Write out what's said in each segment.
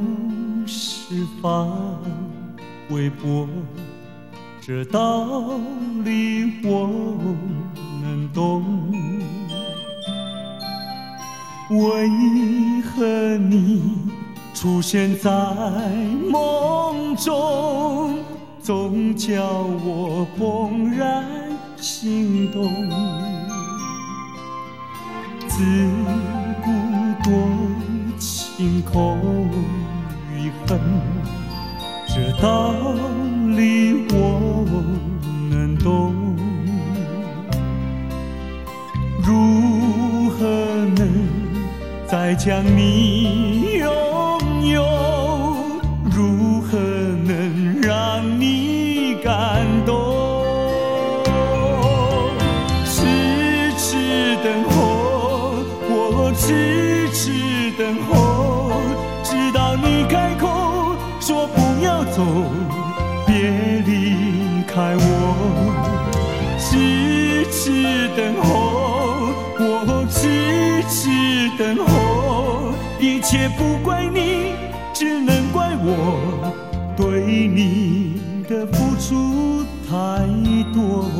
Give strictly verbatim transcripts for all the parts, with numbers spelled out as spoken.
是范玮柏，这道理我能懂。为何你出现在梦中，总叫我怦然心动？自古多情空与恨，这道理我能懂。如何能再将你拥有？如何能让你感动？痴痴等候，我痴痴等候，直到你开口说不要走，别离开我。痴痴等候，我痴痴等候，一切不怪你，只能怪我对你的付出太多。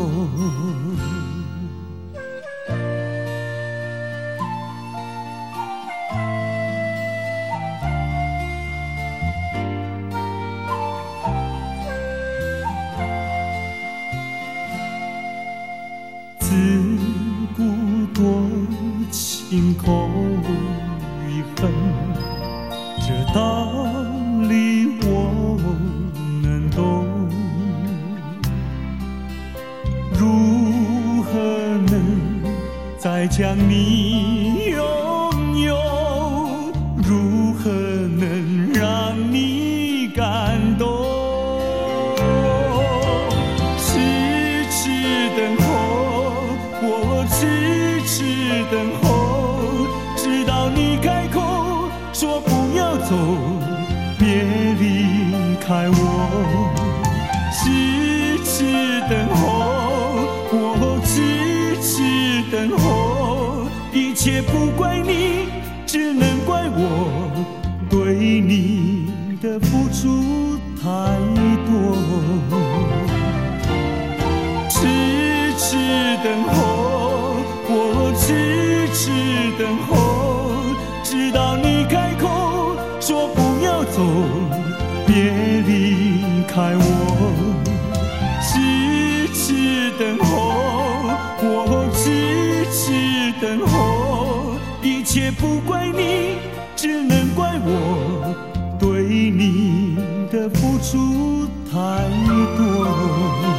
自古多情空与恨，这道理我能懂。如何能再将你拥有？如何能让你感动？痴痴等候，我痴痴等候，直到你开口说不要走，别离开我。痴痴等候，我痴痴等候，一切不怪你，只能怪我对你的付出太多。痴痴等候，我痴痴等候，直到你开口说不要走，别离开我。痴痴等候，我痴痴等候，一切不怪你，只能怪我对你的付出太多。